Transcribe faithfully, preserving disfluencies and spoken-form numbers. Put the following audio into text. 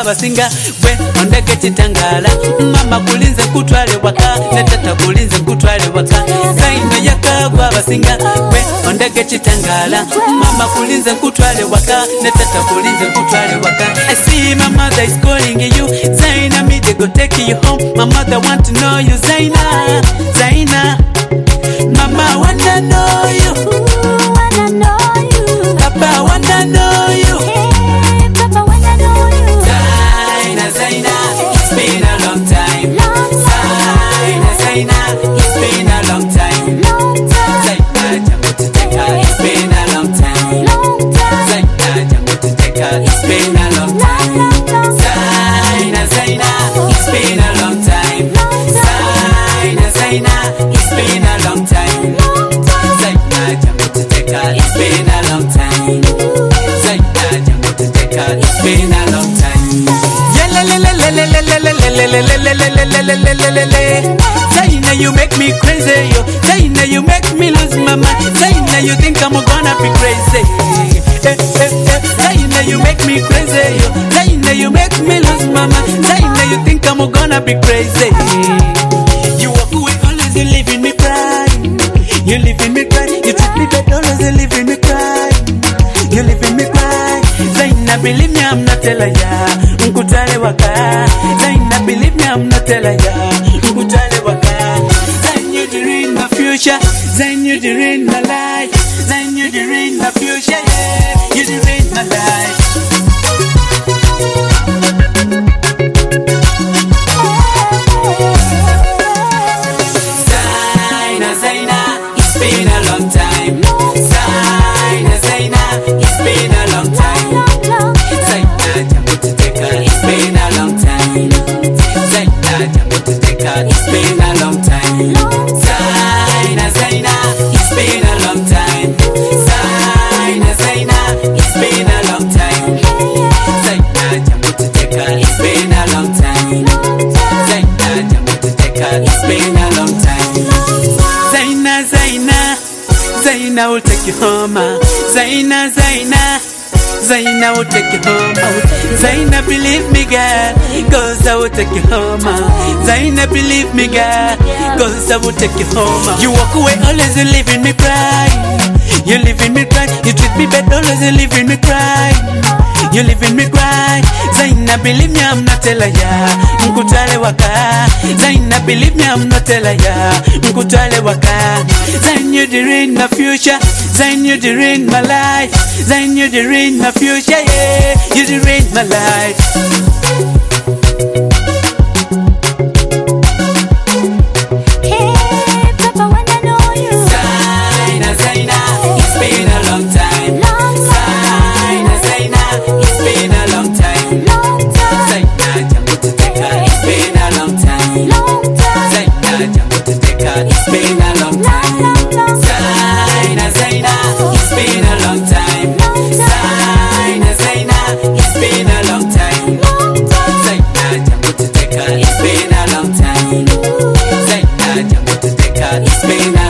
basinga gwe ondege kitangala mama kulinze kutwale waka ne tata kulinze kutwale waka Zaina yakagwa basinga gwe ondege kitangala mama kulinze kutwale waka ne tata kulinze kutwale waka I see my mother is calling you Zaina me they go take you home my mother want to know you Zaina Zaina mama wanna know you wanna know you papa wanna know you hey papa wanna know you Zaina Zaina it's been a long time long Zaina Zaina it's been a long time long time Zaina jambo tuteka it's been a long time long time Zaina jambo tuteka it's been a long time Zaina Zaina it's been a long time Zaina Zaina it's been a long time Zaina jambo tuteka it's been a long time Zaina jambo tuteka it's been a long time Zaina you make me crazy yo Zaina you make me lose my mind Zaina you think I'm gonna be crazy eh, eh, eh. Zaina you make me crazy yo Zaina you make me lose my mind Zaina you think I'm gonna be crazy You walk away always you leaving me crying You leaving me crying You treat me bad always you leaving me crying You leaving me crying Zaina believe me I'm not telling ya Nkutale waka Zaina believe me I'm not telling ya Nkutale waka Zaina you the rain my future Zaina you the rain my life Zaina you the rain my future yeah You the rain my life Zaina Zaina it's been a long time Zaina Zaina it's been a long time Zaina jambo tuteka it's been a long time Zaina jambo tuteka it's been a long time Zaina Zaina it's been a long time Zaina Zaina it's been a long time Zaina jambo tuteka it's been a long time Zaina jambo tuteka it's been a long time Zaina Zaina Zaina will take you home Zaina Zaina Zaina will take you home Zaina believe me girl Cause I will take you home Zaina believe me girl Cause I will take you home You walk away always you leaving me crying You leaving me crying You treat me bad always you leaving me crying You leaving me crying Zaina believe me I'm not telling ya Nkutale waka Zaina believe me I'm not telling ya Nkutale waka Zaina you the rain my future Zaina you the rain my life Zaina you the rain my future yeah You the rain my life hey papa wanna know you Zaina Zaina it's been a long time long Zaina Zaina it's been a long time long time Zaina jambo tuteka it's been a long time long time Zaina jambo tuteka it's been a long time Zaina Zaina it's been a long time Zaina Zaina it's been a long time Zaina jambo tuteka it's been a long time Zaina jambo tuteka it's been a